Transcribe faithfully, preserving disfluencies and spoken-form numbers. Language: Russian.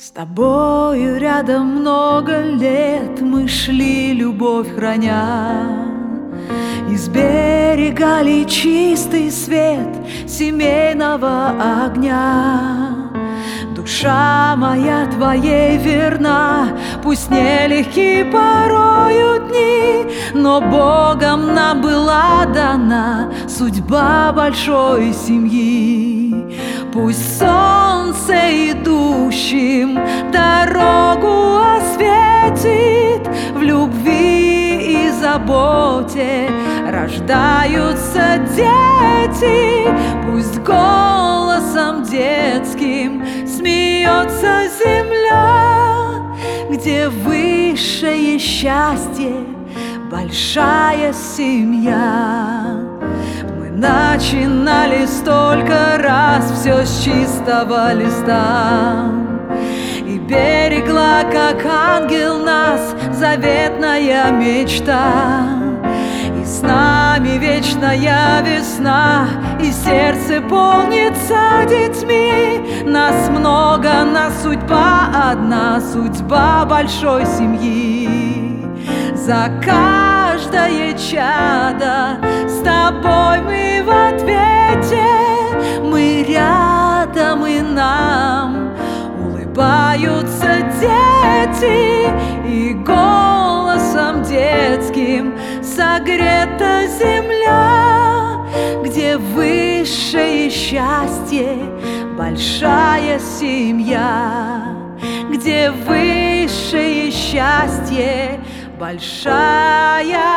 С тобою рядом много лет мы шли, любовь храня. Изберегали чистый свет семейного огня. Душа моя твоей верна, пусть нелегки порою дни, но Богом нам была дана судьба большой семьи. Пусть солнце идущим дорогу осветит, в любви и заботе рождаются дети. Пусть голосом детским смеется земля, где высшее счастье большая семья. Мы начинали столько раз все с чистого листа, и берегла, как ангел, нас заветная мечта. И с нами вечная весна, и сердце полнится детьми. Нас много, нас судьба одна, судьба большой семьи. За каждое чадо с тобой мы в ответе, мы рядом, и нам улыбаются дети, и голосом детским согрета земля, где высшее счастье большая семья, где высшее счастье большая